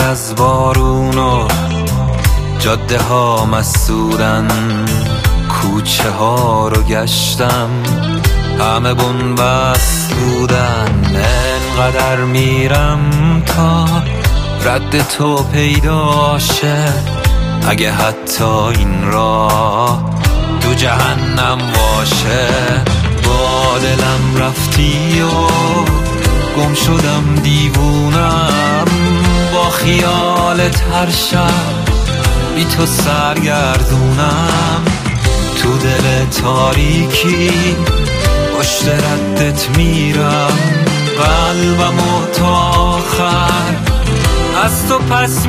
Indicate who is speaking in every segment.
Speaker 1: از بارون و جاده ها مسدودن، کوچه ها رو گشتم همه بنبست بودن. انقدر میرم تا رد تو پیدا شه، اگه حتی این راه تو جهنم باشه. با دلم رفتی و گم شدم دیوونم، با خیالت هر شب بی تو سرگردونم. تو دل تاریکی پشت ردت میرم، قلبمو تا آخر از تو پس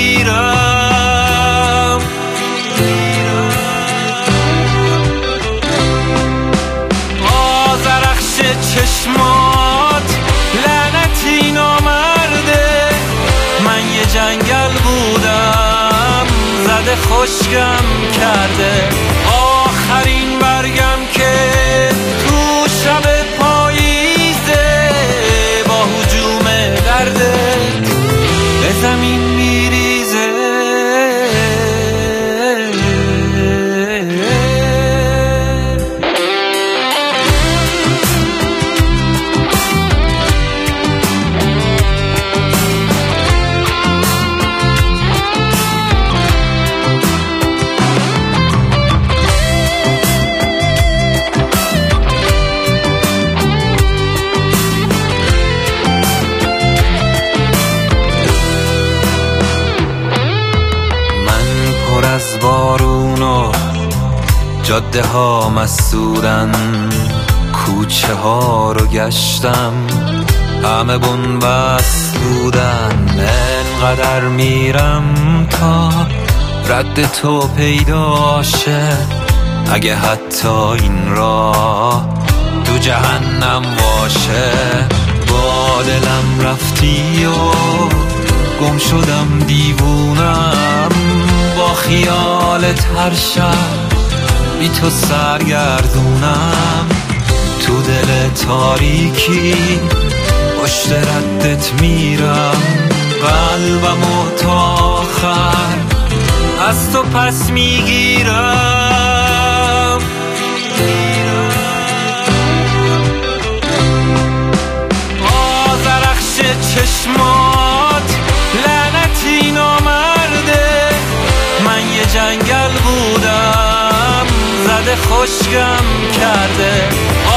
Speaker 1: میگیرم. آذرخش چشمات لعنتی نامرده، من یه جنگل بودم زده خشکم کرده. آخرین برگم که تو شب پاییزه، با هجوم دردت به زمین میریزه. از بارون و جاده ها مسدودن، کوچه ها رو گشتم همه بنبست بودن. انقدر میرم تا رد تو پیدا شه، اگه حتی این راه تو جهنم باشه. با دلم رفتی و گم شدم دیوونم، با خیالت هر شب بی تو سرگردونم. تو دل تاریکی پشت ردت میرم، قلبمو تا آخر از تو پس میگیرم. آذرخش چشمات لعنتی نامرده، من یه جنگل بودم زده خشکم کرده.